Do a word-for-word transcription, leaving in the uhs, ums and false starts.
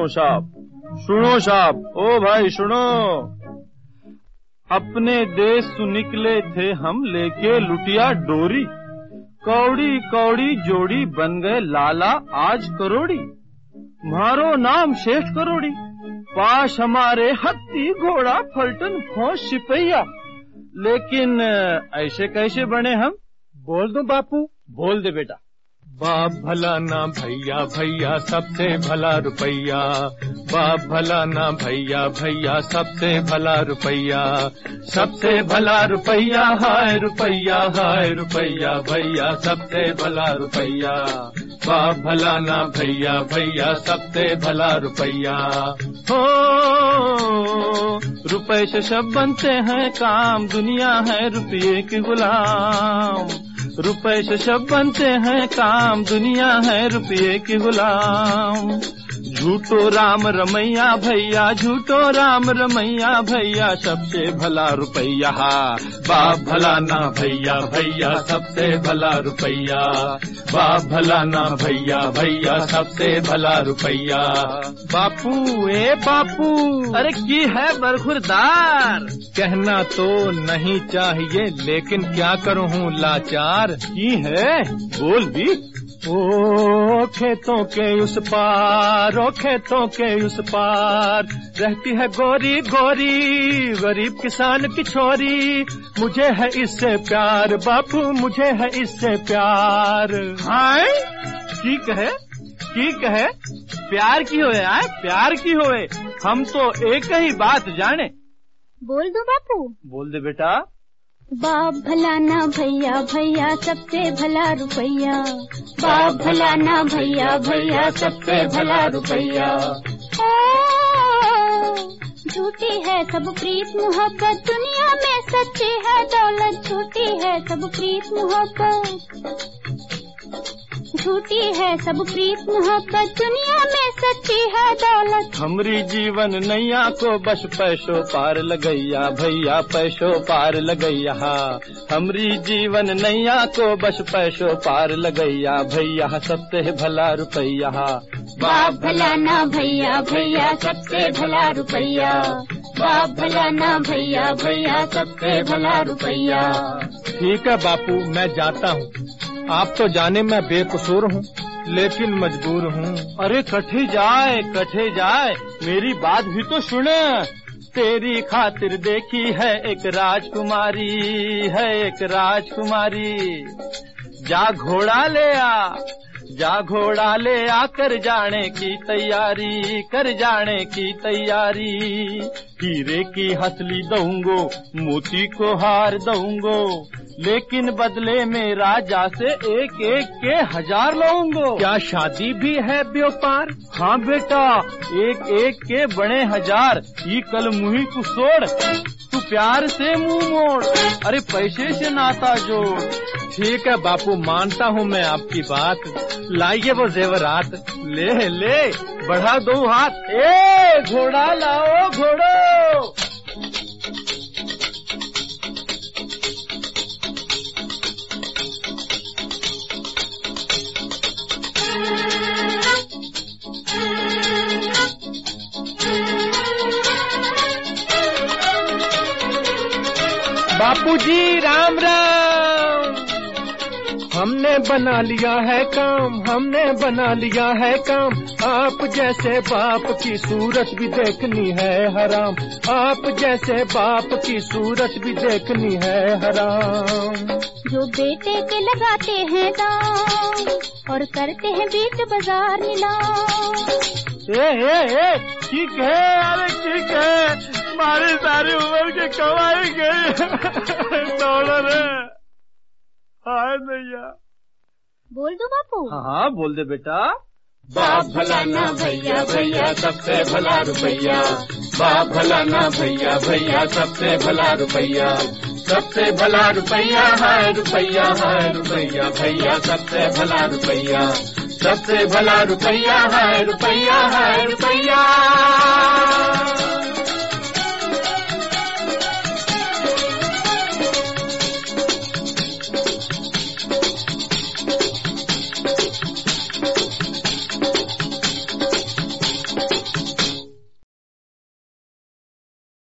साहब, सुनो साहब, ओ भाई सुनो। अपने देश से निकले थे हम लेके लुटिया डोरी, कौड़ी कौड़ी जोड़ी बन गए लाला आज करोड़ी। मारो नाम शेष करोड़ी, पास हमारे हत्ती घोड़ा फलटन फौज सिपहिया। लेकिन ऐसे कैसे बने हम? बोल दो बापू। बोल दे बेटा। बाप भला ना भैया भैया सबसे भला रुपैया, बाप भला ना भैया भैया सबसे भला रुपैया, सबसे भला रुपैया हाय रुपैया हाय रुपैया भैया सबसे भला रुपैया, बाप भला ना भैया भैया सबसे भला रुपैया। हो रुपए से सब बनते हैं काम, दुनिया है रुपये की गुलाम। रुपए से सब बनते हैं काम, दुनिया है रुपये की गुलाम। झूठो राम रमैया भैया, झूठो राम रमैया भैया सबसे भला रुपैया, बाप भला ना भैया भैया सबसे भला रुपैया, बाप भला ना भैया भैया सबसे भला रुपैया। बापू ए बापू, अरे की है बरखुरदार? कहना तो नहीं चाहिए लेकिन क्या करूँ हूँ लाचार। की है बोल भी। ओ खेतों के उस पार, ओ खेतों के उस पार रहती है गोरी गोरी गरीब किसान की छोरी। मुझे है इससे प्यार बापू, मुझे है इससे प्यार। हाय ठीक है ठीक है, प्यार की होए आए प्यार की होए, हम तो एक ही बात जाने। बोल दो बापू। बोल दे बेटा। बाप भला ना भैया भैया सबसे भला रुपैया, बाप भला ना भैया भैया सबसे भला रुपैया। झूठी है सब प्रीत मोहब्बत, दुनिया में सच्ची है दौलत। झूठी है सब प्रीत मोहब्बत, झूठी है सब प्रीत मोहब्बत, दुनिया में सच्ची है दौलत। हमरी जीवन नैया को बस पैसों पार लगैया भैया, पैसों पार लगैया। हमरी जीवन नैया को बस पैसों पार लगैया भैया सबसे भला रुपैया, बाप भला ना भैया भैया सबसे भला रुपैया, बाप भला ना भैया भैया सबसे भला रुपैया। ठीक है बापू, मैं जाता हूँ। आप तो जाने मैं बेकसूर हूँ लेकिन मजबूर हूँ। अरे कठे जाए कठे जाए, मेरी बात भी तो सुन। तेरी खातिर देखी है एक राजकुमारी, है एक राजकुमारी। जा घोड़ा ले आ, जा घोड़ा ले आ, कर जाने की तैयारी, कर जाने की तैयारी। हीरे की हथली दूंगो, मोती को हार दूंगो, लेकिन बदले में राजा से एक एक के हजार लूंगो। क्या शादी भी है व्यापार? हाँ बेटा, एक एक के बड़े हजार। ये कल मुही को छोड़, तू प्यार से मुंह मोड़, अरे पैसे से नाता जोड़। ठीक है बापू, मानता हूँ मैं आपकी बात। लाइए वो जेवरात। ले ले बढ़ा दो हाथ। ए घोड़ा लाओ घोड़ो। बापूजी राम राम। हमने बना लिया है काम, हमने बना लिया है काम। आप जैसे बाप की सूरत भी देखनी है हराम, आप जैसे बाप की सूरत भी देखनी है हराम। जो बेटे के लगाते हैं दाम और करते हैं बीच बाजार नीलाम। ए ए ए ठीक है, अरे ठीक है, हमारी सारी उम्र की कमाई गई डॉलर है। हाय भैया। बोल दो बापू। हाँ हाँ बोल दे बेटा। बाप भला ना भैया भैया सबसे भला रुपैया, बाप भला ना भैया भैया सबसे भला रुपैया, सबसे भला रुपैया हाय रुपैया हाय रुपैया भैया सबसे भला रुपैया, सबसे भला रुपैया हाय रुपैया हाय रुपैया।